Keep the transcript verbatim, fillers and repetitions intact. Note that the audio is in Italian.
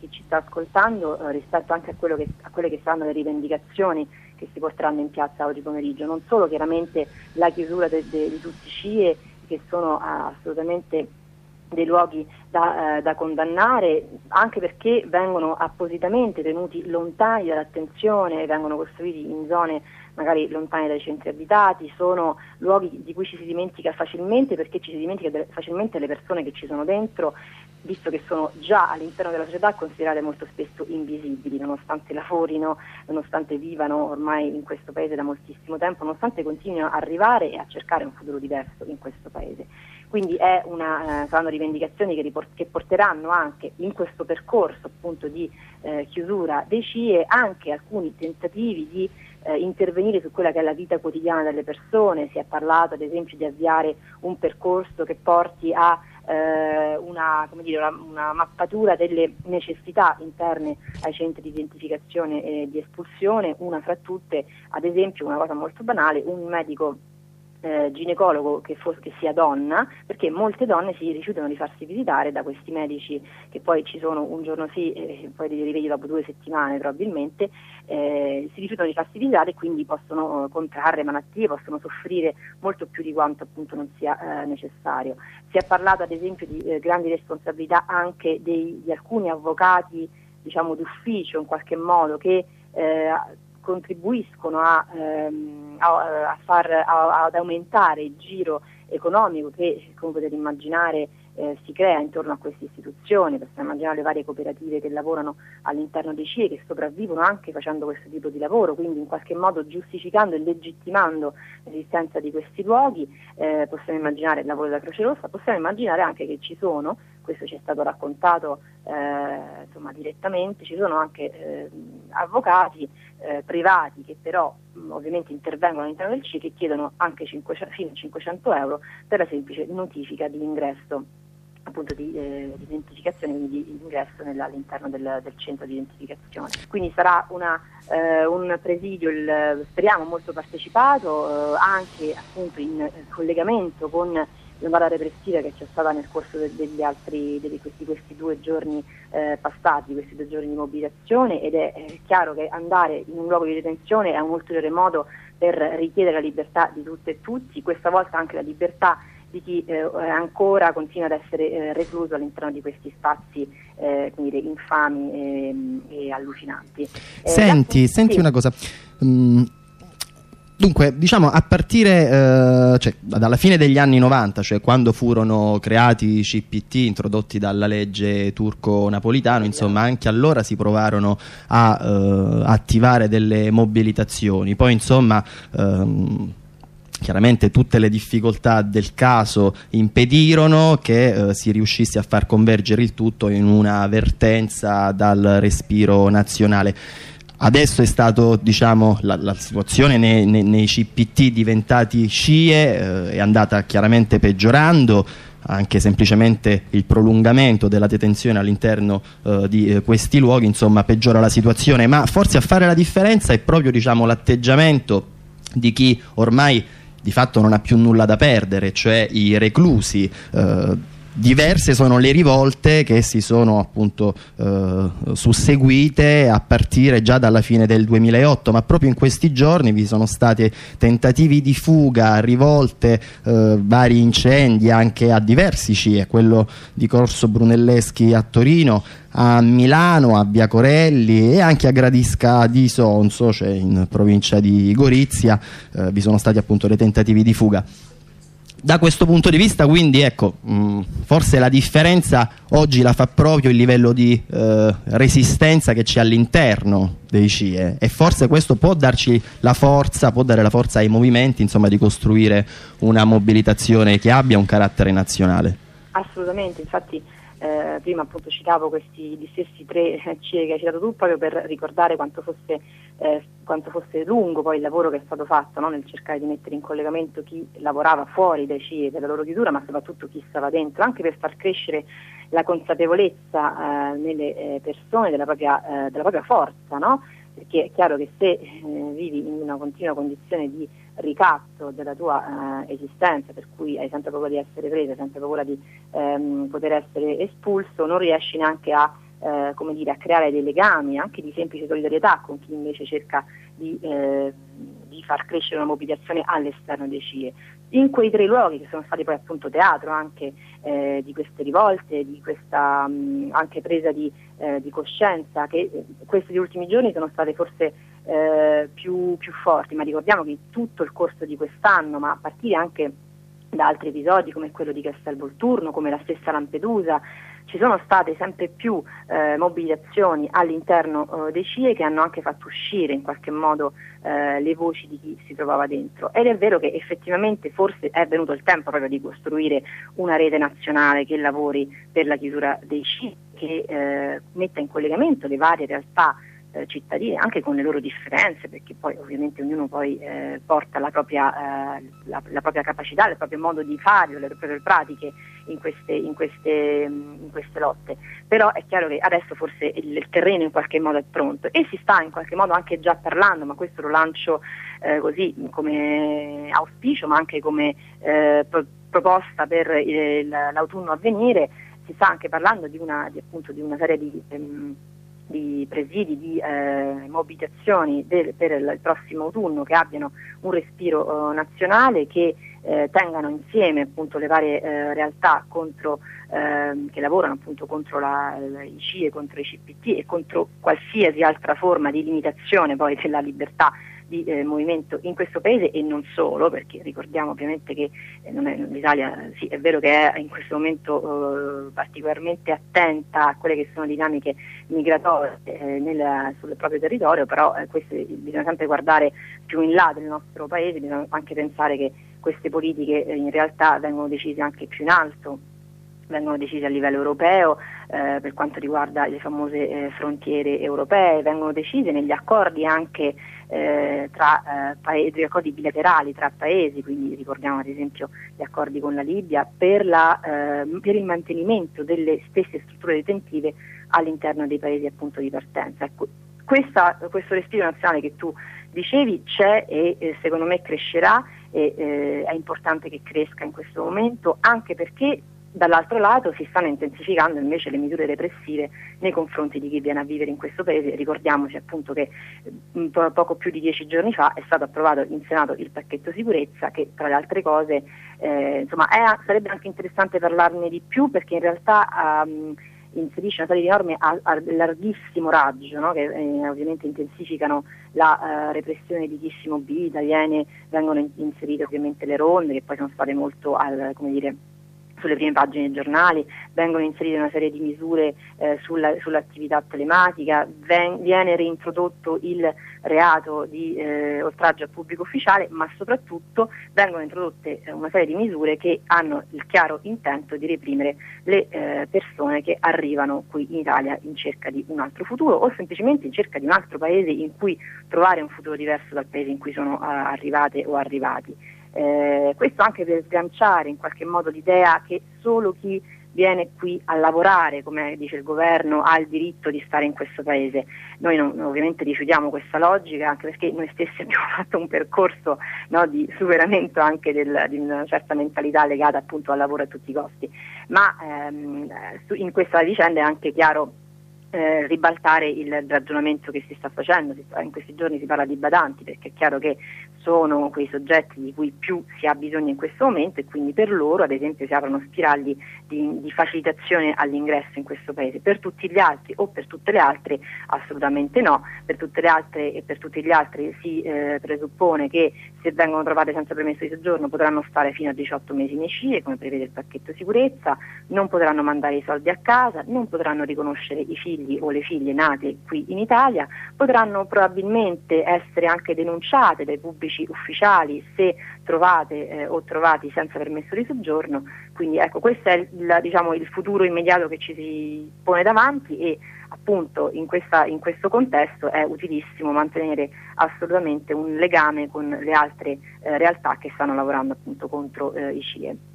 ci sta ascoltando eh, rispetto anche a, quello che, a quelle che saranno le rivendicazioni che si porteranno in piazza oggi pomeriggio. Non solo chiaramente la chiusura de, de, di tutti i C I E, che sono uh, assolutamente dei luoghi da, eh, da condannare, anche perché vengono appositamente tenuti lontani dall'attenzione, vengono costruiti in zone magari lontane dai centri abitati, sono luoghi di cui ci si dimentica facilmente, perché ci si dimentica de- facilmente le persone che ci sono dentro, visto che sono già all'interno della società considerate molto spesso invisibili, nonostante lavorino, nonostante vivano ormai in questo paese da moltissimo tempo, nonostante continuino a arrivare e a cercare un futuro diverso in questo paese. Quindi è una, eh, saranno rivendicazioni che, riport- che porteranno anche in questo percorso appunto di eh, chiusura dei C I E anche alcuni tentativi di eh, intervenire su quella che è la vita quotidiana delle persone. Si è parlato ad esempio di avviare un percorso che porti a eh, una, come dire, una, una mappatura delle necessità interne ai centri di identificazione e di espulsione, una fra tutte ad esempio, una cosa molto banale, un medico Eh, ginecologo che, fos- che sia donna, perché molte donne si rifiutano di farsi visitare da questi medici che poi ci sono un giorno sì e poi li rivedi dopo due settimane probabilmente, eh, si rifiutano di farsi visitare e quindi possono eh, contrarre malattie, possono soffrire molto più di quanto appunto non sia eh, necessario. Si è parlato ad esempio di eh, grandi responsabilità anche dei, di alcuni avvocati, diciamo d'ufficio in qualche modo, che eh, contribuiscono a, ehm, a, a far, a, ad aumentare il giro economico che, come potete immaginare, eh, si crea intorno a queste istituzioni. Possiamo immaginare le varie cooperative che lavorano all'interno dei C I E, che sopravvivono anche facendo questo tipo di lavoro, quindi in qualche modo giustificando e legittimando l'esistenza di questi luoghi. Eh, possiamo immaginare il lavoro della Croce Rossa, possiamo immaginare anche che ci sono, questo ci è stato raccontato eh, insomma direttamente, ci sono anche eh, avvocati eh, privati che però mh, ovviamente intervengono all'interno del C I E, che chiedono anche cinquecento, fino a cinquecento euro per la semplice notifica di ingresso, appunto di, eh, di identificazione, quindi di ingresso nella, all'interno del, del centro di identificazione. Quindi sarà una, eh, un presidio, il, speriamo molto partecipato, eh, anche appunto in collegamento con l'ondata repressiva che c'è stata nel corso de- degli altri di questi, questi due giorni eh, passati, questi due giorni di mobilitazione, ed è, è chiaro che andare in un luogo di detenzione è un ulteriore modo per richiedere la libertà di tutte e tutti, questa volta anche la libertà di chi eh, ancora continua ad essere eh, recluso all'interno di questi spazi eh, quindi infami e, e allucinanti. Eh, senti, la... senti sì. una cosa. Mm. Dunque, diciamo a partire eh, cioè, dalla fine degli anni novanta, cioè quando furono creati i C P T introdotti dalla legge turco-napolitano, insomma anche allora si provarono a eh, attivare delle mobilitazioni. Poi insomma ehm, chiaramente tutte le difficoltà del caso impedirono che eh, si riuscisse a far convergere il tutto in una vertenza dal respiro nazionale. Adesso è stato, diciamo, la, la situazione nei, nei, nei C P T diventati C I E eh, è andata chiaramente peggiorando, anche semplicemente il prolungamento della detenzione all'interno eh, di eh, questi luoghi, insomma, peggiora la situazione, ma forse a fare la differenza è proprio, diciamo, l'atteggiamento di chi ormai di fatto non ha più nulla da perdere, cioè i reclusi. Eh, Diverse sono le rivolte che si sono appunto eh, susseguite a partire già dalla fine del duemilaotto, ma proprio in questi giorni vi sono stati tentativi di fuga, rivolte, eh, vari incendi anche a diversi C I E, quello di Corso Brunelleschi a Torino, a Milano, a Via Corelli e anche a Gradisca di Sonzo, cioè in provincia di Gorizia, eh, vi sono stati appunto dei tentativi di fuga. Da questo punto di vista, quindi, ecco, mh, forse la differenza oggi la fa proprio il livello di eh, resistenza che c'è all'interno dei C I E, e forse questo può darci la forza, può dare la forza ai movimenti, insomma, di costruire una mobilitazione che abbia un carattere nazionale. Assolutamente, infatti eh, prima appunto citavo questi gli stessi tre C I E che hai citato tu, proprio per ricordare quanto fosse Eh, quanto fosse lungo poi il lavoro che è stato fatto, no? Nel cercare di mettere in collegamento chi lavorava fuori dai C I E per la loro chiusura, ma soprattutto chi stava dentro, anche per far crescere la consapevolezza eh, nelle eh, persone della propria, eh, della propria forza, no? Perché è chiaro che se eh, vivi in una continua condizione di ricatto della tua eh, esistenza, per cui hai sempre paura di essere preso, hai sempre paura di ehm, poter essere espulso, non riesci neanche a eh, come dire, a creare dei legami anche di semplice solidarietà con chi invece cerca di, eh, di far crescere una mobilitazione all'esterno dei C I E. In quei tre luoghi che sono stati poi appunto teatro anche eh, di queste rivolte, di questa mh, anche presa di, eh, di coscienza, che eh, questi ultimi giorni sono state forse eh, più, più forti, ma ricordiamo che in tutto il corso di quest'anno, ma a partire anche da altri episodi come quello di Castelvolturno, come la stessa Lampedusa, ci sono state sempre più eh, mobilitazioni all'interno eh, dei C I E che hanno anche fatto uscire in qualche modo eh, le voci di chi si trovava dentro, ed è vero che effettivamente forse è venuto il tempo proprio di costruire una rete nazionale che lavori per la chiusura dei C I E, che eh, metta in collegamento le varie realtà eh, cittadine, anche con le loro differenze, perché poi ovviamente ognuno poi eh, porta la propria, eh, la, la propria capacità, il proprio modo di fare, le proprie pratiche in queste, in queste, in queste lotte. Però è chiaro che adesso forse il, il terreno in qualche modo è pronto e si sta in qualche modo anche già parlando, ma questo lo lancio eh, così come auspicio, ma anche come eh, pro, proposta per il, l'autunno a venire. Si sta anche parlando di una, di, appunto, di una serie di ehm, di presidi, di eh, mobilitazioni del, per il, il prossimo autunno che abbiano un respiro eh, nazionale, che eh, tengano insieme appunto le varie eh, realtà contro, eh, che lavorano appunto contro la, la, i C I E, contro i C P T e contro qualsiasi altra forma di limitazione poi della libertà di eh, movimento in questo paese, e non solo, perché ricordiamo ovviamente che eh, non è, l'Italia sì, è vero che è in questo momento eh, particolarmente attenta a quelle che sono dinamiche migratorie eh, nel, sul proprio territorio, però eh, queste, bisogna sempre guardare più in là del nostro paese, bisogna anche pensare che queste politiche eh, in realtà vengono decise anche più in alto, vengono decise a livello europeo eh, per quanto riguarda le famose eh, frontiere europee, vengono decise negli accordi anche eh, tra eh, paesi, accordi bilaterali tra paesi, quindi ricordiamo ad esempio gli accordi con la Libia per, la, eh, per il mantenimento delle stesse strutture detentive all'interno dei paesi appunto di partenza. Ecco, questa, questo respiro nazionale che tu dicevi c'è e eh, secondo me crescerà, e eh, è importante che cresca in questo momento, anche perché dall'altro lato si stanno intensificando invece le misure repressive nei confronti di chi viene a vivere in questo paese. Ricordiamoci appunto che eh, po- poco più di dieci giorni fa è stato approvato in Senato il pacchetto sicurezza, che tra le altre cose eh, insomma è, sarebbe anche interessante parlarne di più, perché in realtà um, inserisce una serie di norme a, a larghissimo raggio, no? che eh, ovviamente intensificano la uh, repressione di chi si mobilita, viene, vengono in, inserite ovviamente le ronde, che poi sono state molto al, come dire, sulle prime pagine dei giornali, vengono inserite una serie di misure eh, sulla, sull'attività telematica, ven, viene reintrodotto il reato di eh, oltraggio a pubblico ufficiale, ma soprattutto vengono introdotte eh, una serie di misure che hanno il chiaro intento di reprimere le eh, persone che arrivano qui in Italia in cerca di un altro futuro, o semplicemente in cerca di un altro paese in cui trovare un futuro diverso dal paese in cui sono uh, arrivate o arrivati. Eh, questo anche per sganciare in qualche modo l'idea che solo chi viene qui a lavorare, come dice il governo, ha il diritto di stare in questo paese. Noi non, ovviamente rifiutiamo questa logica, anche perché noi stessi abbiamo fatto un percorso, no, di superamento anche del, di una certa mentalità legata appunto al lavoro a tutti i costi, ma ehm, in questa vicenda è anche chiaro Eh, ribaltare il ragionamento che si sta facendo. In questi giorni si parla di badanti, perché è chiaro che sono quei soggetti di cui più si ha bisogno in questo momento, e quindi per loro ad esempio si aprono spiragli di, di facilitazione all'ingresso in questo paese. Per tutti gli altri o per tutte le altre assolutamente no. Per tutte le altre e per tutti gli altri si eh, presuppone che se vengono trovate senza permesso di soggiorno potranno stare fino a diciotto mesi nei C I E, come prevede il pacchetto sicurezza, non potranno mandare i soldi a casa, non potranno riconoscere i figli o le figlie nate qui in Italia, potranno probabilmente essere anche denunciate dai pubblici ufficiali se trovate eh, o trovati senza permesso di soggiorno. Quindi ecco, questo è il, diciamo, il futuro immediato che ci si pone davanti, e appunto in, questa, in questo contesto è utilissimo mantenere assolutamente un legame con le altre eh, realtà che stanno lavorando appunto contro eh, i C I E.